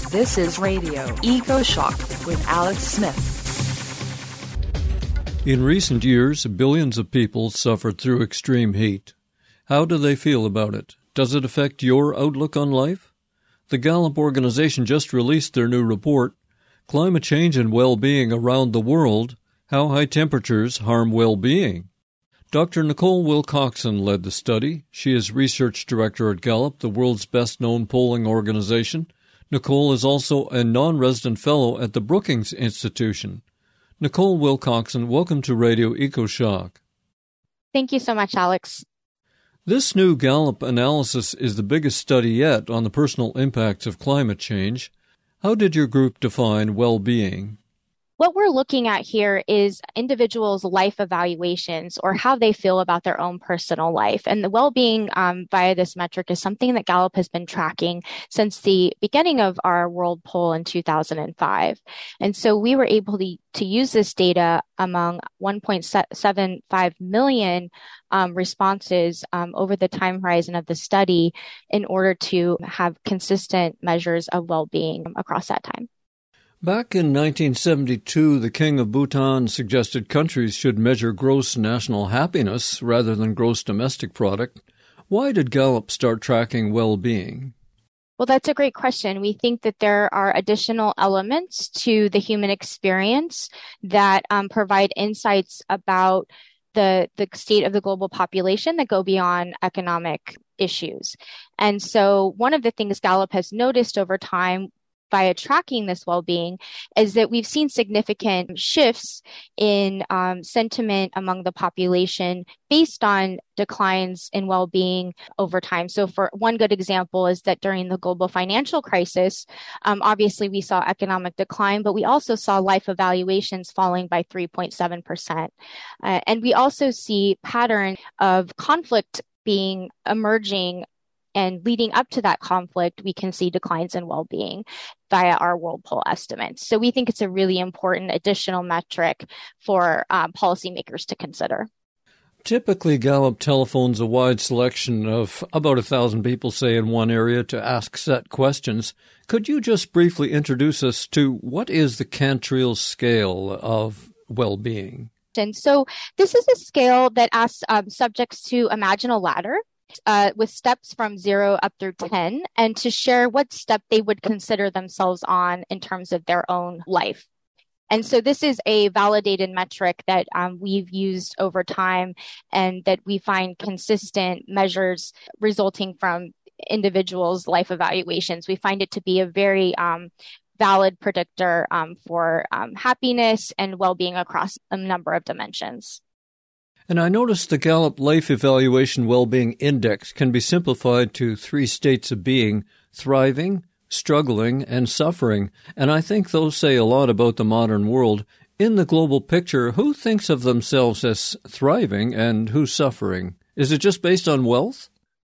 This is Radio Eco Shock with Alex Smith. In recent years, billions of people suffered through extreme heat. How do they feel about it? Does it affect your outlook on life? The Gallup organization just released their new report, Climate Change and Well-Being Around the World, How High Temperatures Harm Well-Being. Dr. Nicole Wilcoxon led the study. She is research director at Gallup, the world's best-known polling organization. Nicole is also a non-resident fellow at the Brookings Institution. Nicole Wilcoxon, welcome to Radio EcoShock. Thank you so much, Alex. This new Gallup analysis is the biggest study yet on the personal impacts of climate change. How did your group define well-being? What we're looking at here is individuals' life evaluations or how they feel about their own personal life. And the well-being via this metric is something that Gallup has been tracking since the beginning of our world poll in 2005. And so we were able to use this data among 1.75 million responses over the time horizon of the study in order to have consistent measures of well-being across that time. Back in 1972, the King of Bhutan suggested countries should measure gross national happiness rather than gross domestic product. Why did Gallup start tracking well-being? Well, that's a great question. We think that there are additional elements to the human experience that provide insights about the state of the global population that go beyond economic issues. And so one of the things Gallup has noticed over time via tracking this well-being is that we've seen significant shifts in sentiment among the population based on declines in well-being over time. So for one good example is that during the global financial crisis, obviously we saw economic decline, but we also saw life evaluations falling by 3.7%. And we also see pattern of conflict being emerging. And leading up to that conflict, we can see declines in well-being via our world poll estimates. So we think it's a really important additional metric for policymakers to consider. Typically, Gallup telephones a wide selection of about 1,000 people, say, in one area to ask set questions. Could you just briefly introduce us to what is the Cantril scale of well-being? And so this is a scale that asks subjects to imagine a ladder with steps from 0 up through 10, and to share what step they would consider themselves on in terms of their own life. And so this is a validated metric that we've used over time and that we find consistent measures resulting from individuals' life evaluations. We find it to be a very valid predictor for happiness and well-being across a number of dimensions. And I noticed the Gallup Life Evaluation Wellbeing Index can be simplified to 3 states of being: thriving, struggling, and suffering. And I think those say a lot about the modern world. In the global picture, who thinks of themselves as thriving and who's suffering? Is it just based on wealth?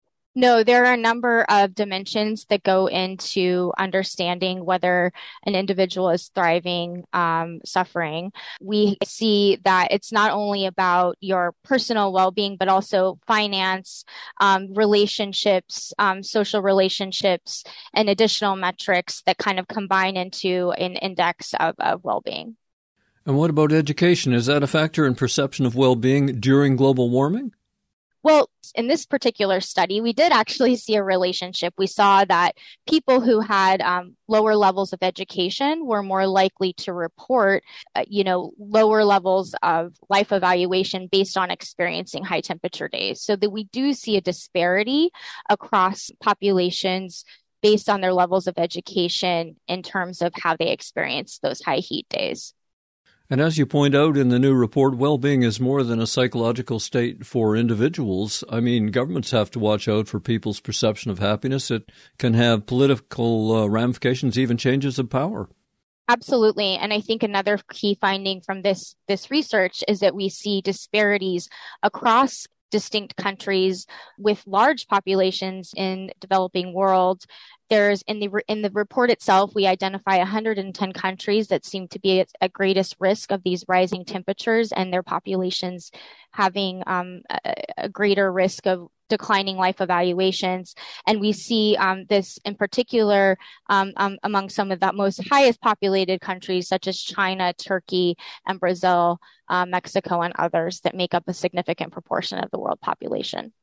No, there are a number of dimensions that go into understanding whether an individual is thriving, suffering. We see that it's not only about your personal well-being, but also finance, relationships, social relationships, and additional metrics that kind of combine into an index of well-being. And what about education? Is that a factor in perception of well-being during global warming? Well, in this particular study, we did actually see a relationship. We saw that people who had lower levels of education were more likely to report, lower levels of life evaluation based on experiencing high temperature days. So that we do see a disparity across populations based on their levels of education in terms of how they experience those high heat days. And as you point out in the new report, well-being is more than a psychological state for individuals. I mean, governments have to watch out for people's perception of happiness. It can have political ramifications, even changes of power. Absolutely. And I think another key finding from this research is that we see disparities across distinct countries with large populations in developing world. There's in the report itself, we identify 110 countries that seem to be at greatest risk of these rising temperatures and their populations having a greater risk of declining life evaluations. And we see this in particular among some of the most highest populated countries, such as China, Turkey, and Brazil, Mexico, and others that make up a significant proportion of the world population.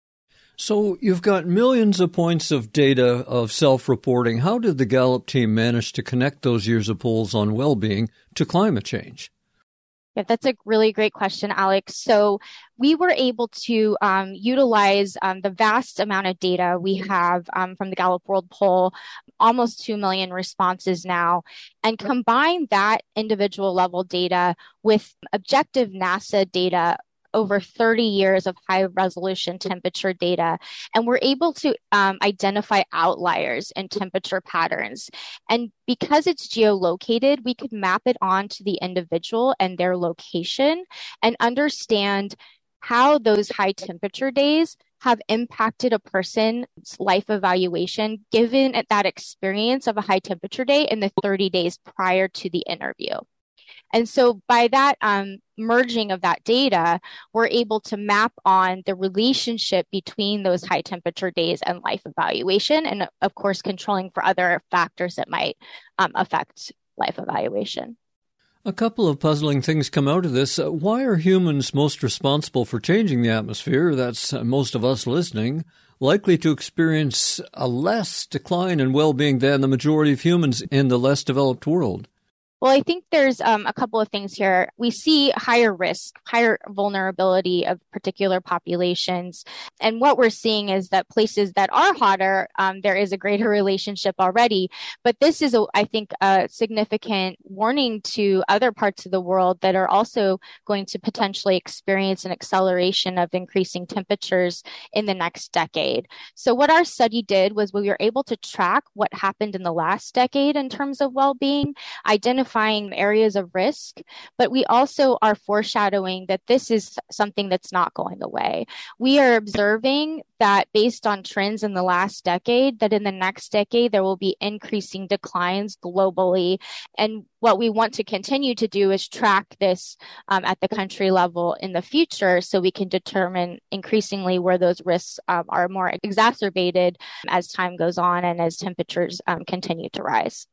So you've got millions of points of data of self-reporting. How did the Gallup team manage to connect those years of polls on well-being to climate change? Yeah, that's a really great question, Alex. So we were able to utilize the vast amount of data we have from the Gallup World Poll, almost 2 million responses now, and combine that individual level data with objective NASA data over 30 years of high resolution temperature data. And we're able to identify outliers in temperature patterns. And because it's geolocated, we could map it onto the individual and their location and understand how those high temperature days have impacted a person's life evaluation given that experience of a high temperature day in the 30 days prior to the interview. And so by that merging of that data, we're able to map on the relationship between those high temperature days and life evaluation, and of course, controlling for other factors that might affect life evaluation. A couple of puzzling things come out of this. Why are humans most responsible for changing the atmosphere? That's most of us listening, likely to experience a less decline in well-being than the majority of humans in the less developed world. Well, I think there's a couple of things here. We see higher risk, higher vulnerability of particular populations. And what we're seeing is that places that are hotter, there is a greater relationship already. But this is, I think, a significant warning to other parts of the world that are also going to potentially experience an acceleration of increasing temperatures in the next decade. So what our study did was we were able to track what happened in the last decade in terms of well-being, identifying areas of risk, but we also are foreshadowing that this is something that's not going away. We are observing that based on trends in the last decade, that in the next decade, there will be increasing declines globally. And what we want to continue to do is track this at the country level in the future so we can determine increasingly where those risks are more exacerbated as time goes on and as temperatures continue to rise.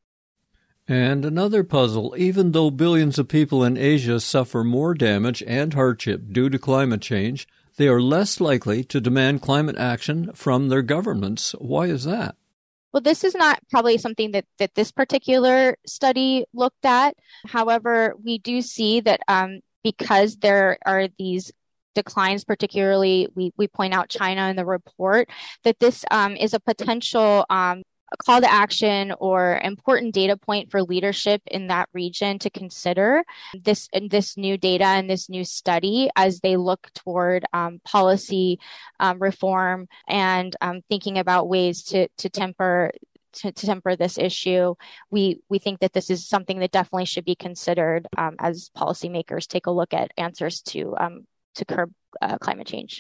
And another puzzle, even though billions of people in Asia suffer more damage and hardship due to climate change, they are less likely to demand climate action from their governments. Why is that? Well, this is not probably something that this particular study looked at. However, we do see that because there are these declines, particularly we point out China in the report, that this is a potential a call to action or important data point for leadership in that region to consider this new data and this new study as they look toward policy reform and thinking about ways to temper this issue. We think that this is something that definitely should be considered as policymakers take a look at answers to curb climate change.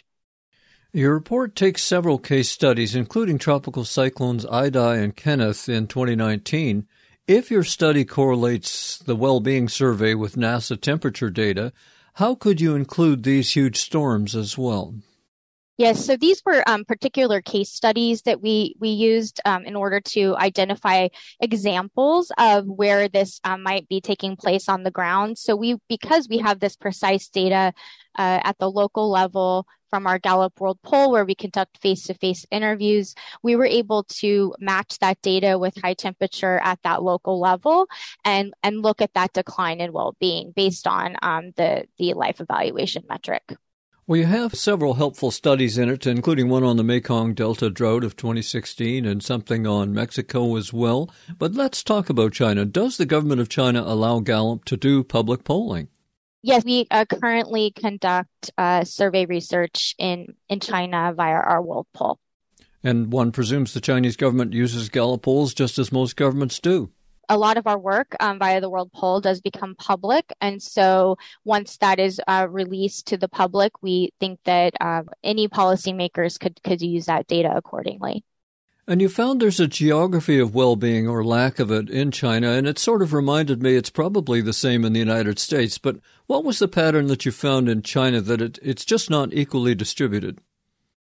Your report takes several case studies, including tropical cyclones Idai and Kenneth in 2019. If your study correlates the well-being survey with NASA temperature data, how could you include these huge storms as well? Yes, so these were particular case studies that we used in order to identify examples of where this might be taking place on the ground. So because we have this precise data at the local level from our Gallup World Poll, where we conduct face-to-face interviews, we were able to match that data with high temperature at that local level and look at that decline in well-being based on the life evaluation metric. Well, you have several helpful studies in it, including one on the Mekong Delta drought of 2016 and something on Mexico as well. But let's talk about China. Does the government of China allow Gallup to do public polling? Yes, we currently conduct survey research in China via our World Poll. And one presumes the Chinese government uses Gallup polls just as most governments do. A lot of our work via the World Poll does become public. And so once that is released to the public, we think that any policymakers could use that data accordingly. And you found there's a geography of well-being or lack of it in China, and it sort of reminded me it's probably the same in the United States. But what was the pattern that you found in China that it's just not equally distributed?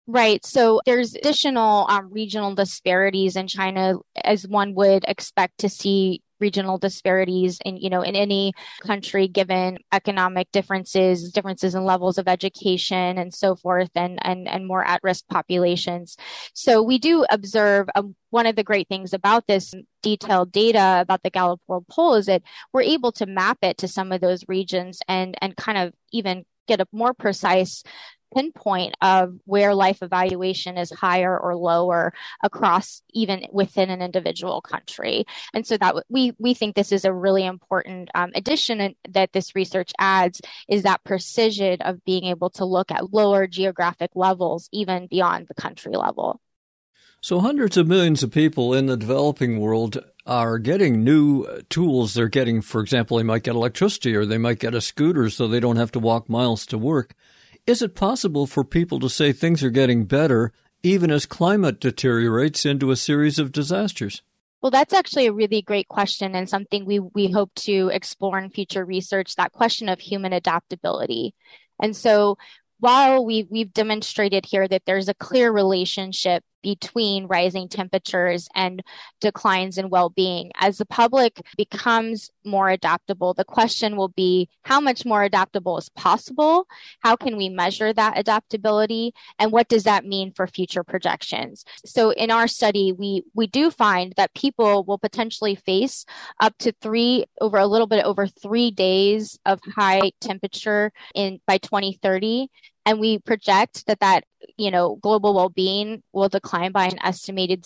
Right. So there's additional regional disparities in China, as one would expect to see regional disparities in any country, given economic differences in levels of education and so forth, and more at-risk populations. So we do observe one of the great things about this detailed data about the Gallup World Poll is that we're able to map it to some of those regions and kind of even get a more precise pinpoint of where life evaluation is higher or lower across even within an individual country. And so that we think this is a really important addition that this research adds, is that precision of being able to look at lower geographic levels, even beyond the country level. So hundreds of millions of people in the developing world are getting new tools. They're getting, for example, they might get electricity or they might get a scooter so they don't have to walk miles to work. Is it possible for people to say things are getting better even as climate deteriorates into a series of disasters? Well, that's actually a really great question and something we hope to explore in future research, that question of human adaptability. And so while we've demonstrated here that there's a clear relationship between rising temperatures and declines in well-being, as the public becomes more adaptable, the question will be how much more adaptable is possible? How can we measure that adaptability? And what does that mean for future projections? So in our study, we do find that people will potentially face up to a little bit over 3 days of high temperature by 2030. And we project that global well-being will decline by an estimated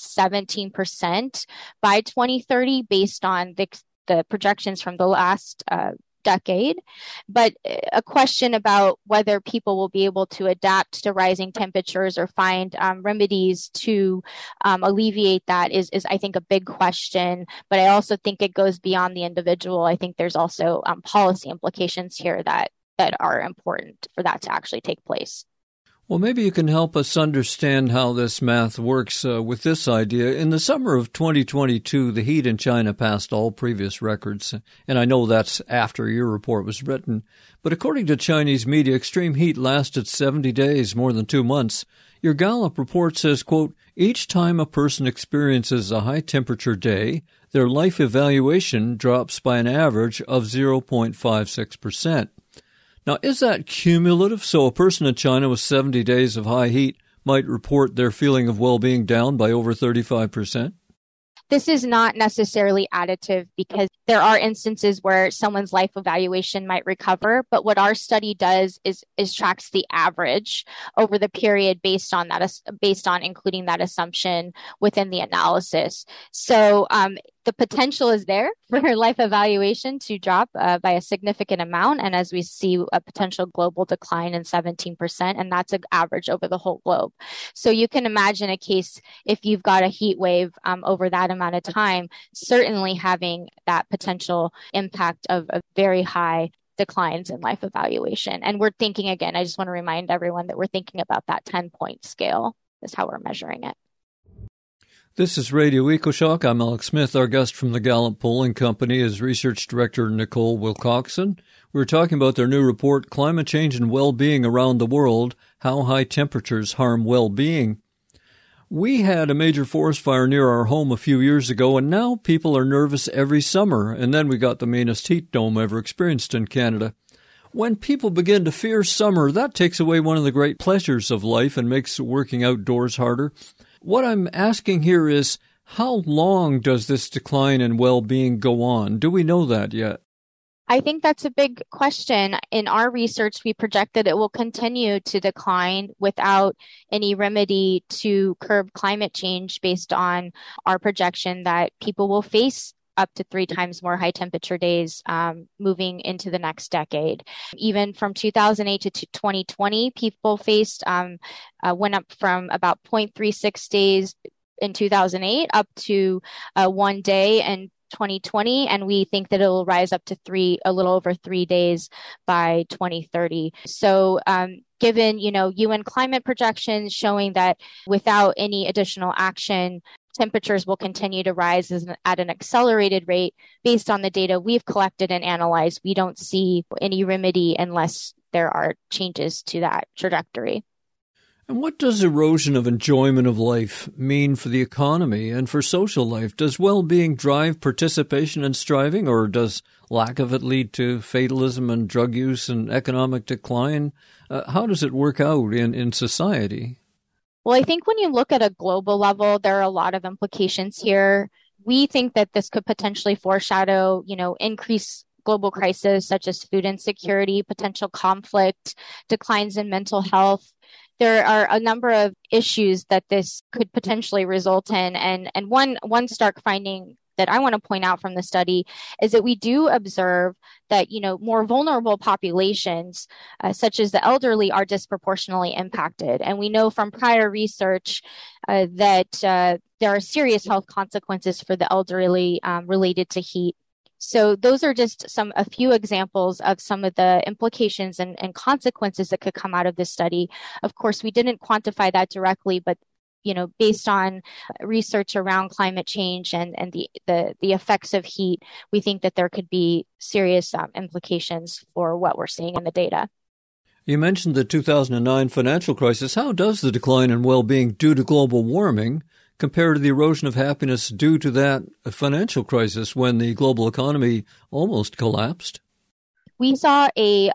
17% by 2030 based on the projections from the last decade. But a question about whether people will be able to adapt to rising temperatures or find remedies to alleviate that is, I think, a big question. But I also think it goes beyond the individual. I think there's also policy implications here that are important for that to actually take place. Well, maybe you can help us understand how this math works with this idea. In the summer of 2022, the heat in China passed all previous records, and I know that's after your report was written. But according to Chinese media, extreme heat lasted 70 days, more than 2 months. Your Gallup report says, quote, each time a person experiences a high-temperature day, their life evaluation drops by an average of 0.56%. Now, is that cumulative? So a person in China with 70 days of high heat might report their feeling of well-being down by over 35%? This is not necessarily additive because there are instances where someone's life evaluation might recover. But what our study does is tracks the average over the period based on including that assumption within the analysis. So the potential is there for her life evaluation to drop by a significant amount. And as we see a potential global decline in 17%, and that's an average over the whole globe. So you can imagine a case if you've got a heat wave over that amount of time, certainly having that potential impact of very high declines in life evaluation. And we're thinking, again, I just want to remind everyone that we're thinking about that 10-point scale is how we're measuring it. This is Radio EcoShock. I'm Alex Smith. Our guest from the Gallup Polling Company is Research Director Nicole Wilcoxon. We're talking about their new report, Climate Change and Well-Being Around the World, How High Temperatures Harm Well-Being. We had a major forest fire near our home a few years ago, and now people are nervous every summer. And then we got the meanest heat dome ever experienced in Canada. When people begin to fear summer, that takes away one of the great pleasures of life and makes working outdoors harder. What I'm asking here is, how long does this decline in well-being go on? Do we know that yet? I think that's a big question. In our research, we project that it will continue to decline without any remedy to curb climate change based on our projection that people will face up to 3 times more high temperature days moving into the next decade. Even from 2008 to 2020, people faced went up from about 0.36 days in 2008 up to 1 day in 2020, and we think that it will rise up to a little over 3 days by 2030. So given, UN climate projections showing that without any additional action, temperatures will continue to rise at an accelerated rate. Based on the data we've collected and analyzed, we don't see any remedy unless there are changes to that trajectory. And what does erosion of enjoyment of life mean for the economy and for social life? Does well-being drive participation and striving, or does lack of it lead to fatalism and drug use and economic decline? How does it work out in society? Well, I think when you look at a global level, there are a lot of implications here. We think that this could potentially foreshadow, increased global crises such as food insecurity, potential conflict, declines in mental health. There are a number of issues that this could potentially result in. And one stark finding that I want to point out from the study is that we do observe that, more vulnerable populations, such as the elderly, are disproportionately impacted. And we know from prior research that there are serious health consequences for the elderly related to heat. So those are just a few examples of some of the implications and consequences that could come out of this study. Of course, we didn't quantify that directly, but based on research around climate change and the effects of heat, we think that there could be serious implications for what we're seeing in the data. You mentioned the 2009 financial crisis. How does the decline in well-being due to global warming compare to the erosion of happiness due to that financial crisis when the global economy almost collapsed? We saw a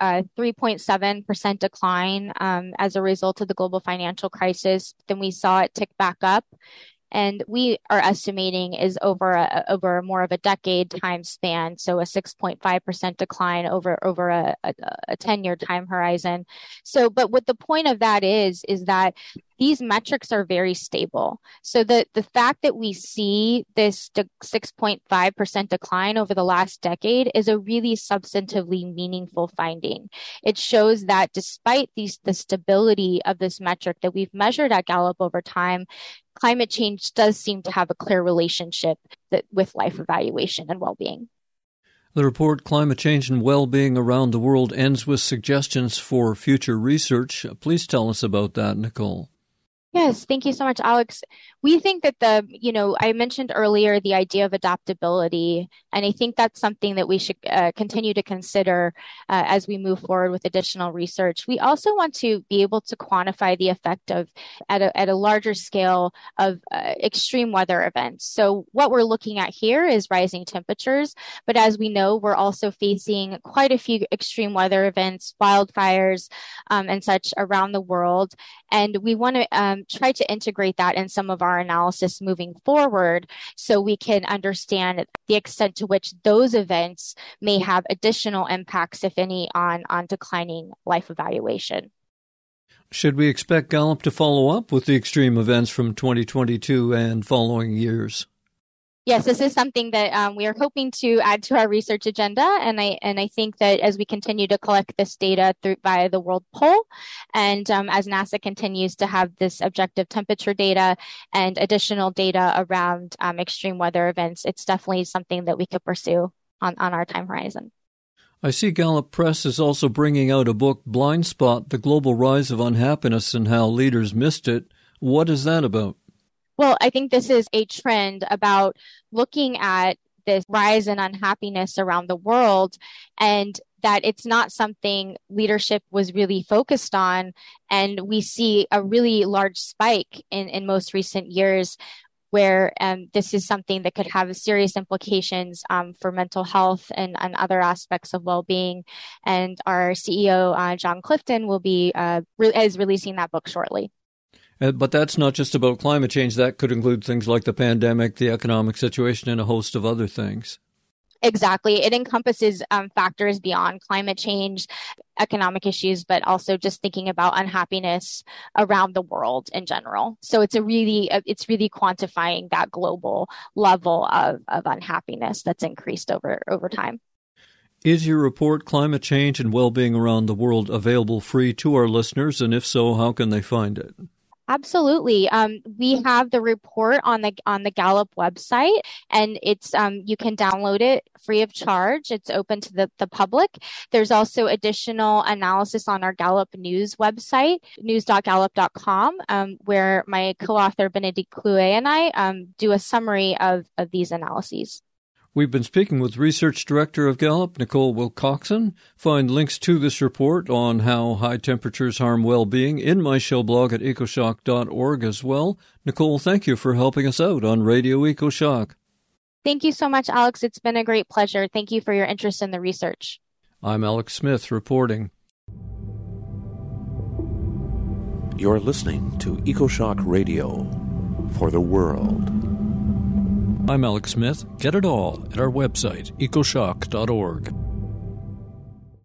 3.7% decline as a result of the global financial crisis. Then we saw it tick back up. And we are estimating is over more of a decade time span, so a 6.5% decline over a 10-year time horizon. So, but what the point of that is that these metrics are very stable. So the fact that we see this 6.5% decline over the last decade is a really substantively meaningful finding. It shows that despite the stability of this metric that we've measured at Gallup over time, climate change does seem to have a clear relationship with life evaluation and well-being. The report, Climate Change and Well-Being Around the World, ends with suggestions for future research. Please tell us about that, Nicole. Yes, thank you so much, Alex. We think that I mentioned earlier the idea of adaptability, and I think that's something that we should continue to consider as we move forward with additional research. We also want to be able to quantify the effect of, at a larger scale, of extreme weather events. So what we're looking at here is rising temperatures, but as we know, we're also facing quite a few extreme weather events, wildfires, and such around the world. And we want to try to integrate that in some of our analysis moving forward so we can understand the extent to which those events may have additional impacts, if any, on declining life evaluation. Should we expect Gallup to follow up with the extreme events from 2022 and following years? Yes, this is something that we are hoping to add to our research agenda, and I think that as we continue to collect this data via the World Poll, and as NASA continues to have this objective temperature data and additional data around extreme weather events, it's definitely something that we could pursue on our time horizon. I see Gallup Press is also bringing out a book, Blind Spot: The Global Rise of Unhappiness and How Leaders Missed It. What is that about? Well, I think this is a trend about looking at this rise in unhappiness around the world, and that it's not something leadership was really focused on. And we see a really large spike in most recent years where this is something that could have serious implications for mental health and other aspects of well-being. And our CEO, John Clifton, is releasing that book shortly. But that's not just about climate change. That could include things like the pandemic, the economic situation, and a host of other things. Exactly. It encompasses factors beyond climate change, economic issues, but also just thinking about unhappiness around the world in general. So it's really quantifying that global level of unhappiness that's increased over time. Is your report, Climate Change and Well-Being Around the World, available free to our listeners? And if so, how can they find it? Absolutely. We have the report on the Gallup website, and it's you can download it free of charge. It's open to the public. There's also additional analysis on our Gallup News website, news.gallup.com, where my co-author Bénédicte Clouet and I do a summary of these analyses. We've been speaking with Research Director of Gallup, Nicole Wilcoxon. Find links to this report on how high temperatures harm well-being in my show blog at ecoshock.org as well. Nicole, thank you for helping us out on Radio EcoShock. Thank you so much, Alex. It's been a great pleasure. Thank you for your interest in the research. I'm Alex Smith reporting. You're listening to EcoShock Radio for the world. I'm Alex Smith. Get it all at our website, ecoshock.org.